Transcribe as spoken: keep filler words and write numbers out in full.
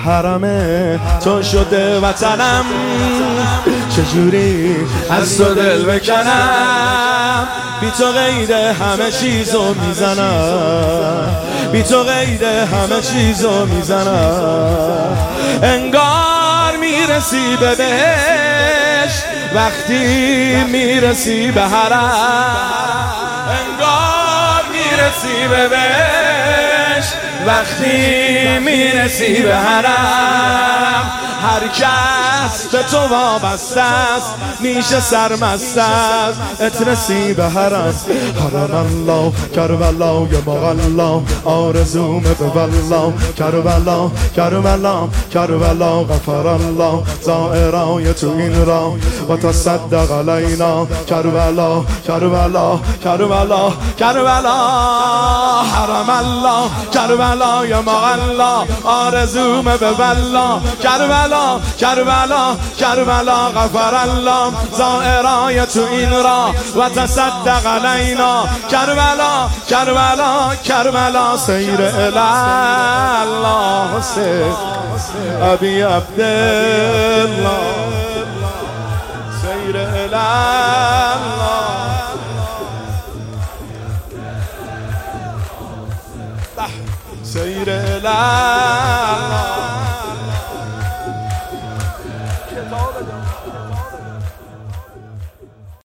حرمه تو شده وطنم، چجوری از تو دل بکنم؟ بی تو قید همه چیزو میزنم، بی تو قید همه چیزو میزنم. انگار میرسی به بهشت وقتی میرسی به حرم، انگار میرسی به بهشت وقتی میرسی به حرم. هر کس به تو وابسته است میشه سرمست است، اترسی به حرم. حرم الله کربلا یا مغلا، آرزومه به والله کربلا کربلا کربلا. غفر الله زائرای تو این را و تصدق علینا کربلا کربلا کربلا کربلا. حرم الله کربلا یا مغلا، آرزومه به والله کربلا کربلا کربلا. غفر الله زائرای تو این را و تصدق علینا کربلا کربلا کربلا. سیر الله حسین ابی عبدالله، سیر الله، سیر الله.